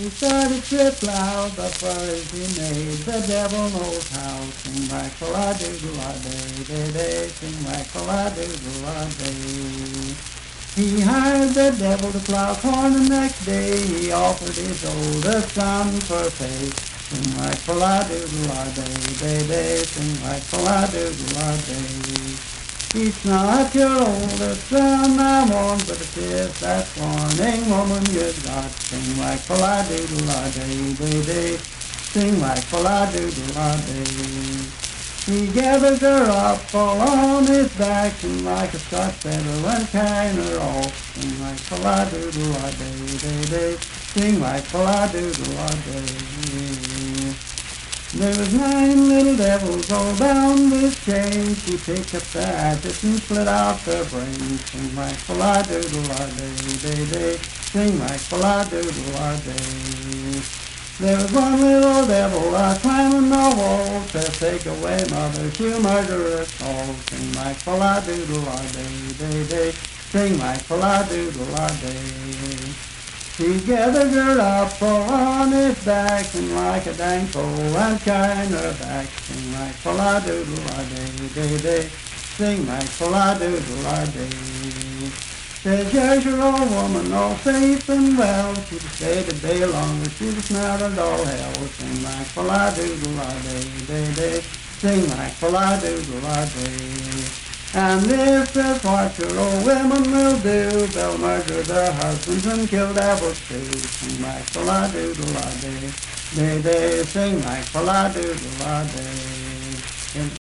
He started trip loud, but first he made the devil knows how. Sing like a doodle a day, day, day. Sing like a doodle a day. He hired the devil to plow corn the next day. He offered his oldest son for pay. Sing like a doodle a day, day, day. Sing like a doodle a day. It's not your oldest son I'm on, but it is that warning woman you got. Sing like a-la-doodle-a-day, day, day. Sing like a-la-doodle-a-day. He gathers her up all on his back, and like a Scotch feather went carrying her off. Sing like a-la-doodle-a-day, day, day. Sing like a-la-doodle-a-day. There was 9 little devils all down this chain. She picked up the hatchet and split out their brains. Sing like a-la-doodle-a-day, day, day. Sing like a-la-doodle-a-day. There was one little devil climbing the wall to take away mother, she'll murder us all. Sing like a-la-doodle-a-day, day, day. Sing like a-la-doodle-a-day. He gathered her up on his back, and like a dang fool went carrying her back. Sing like a-la-doodle-a-day, day, day. Sing like a-la-doodle-a-day. Says, here's your old woman, all safe and well. She'd have stayed a day longer, she'd have smelled of all hell. Sing like a-la-doodle-a-day, day, day. Sing like a-la-doodle-a-day. And this is what your old women will do. They'll murder their husbands and kill devils too. Sing like a-la-doodle-a-day, day, day. Sing like a-la-doodle-a-day.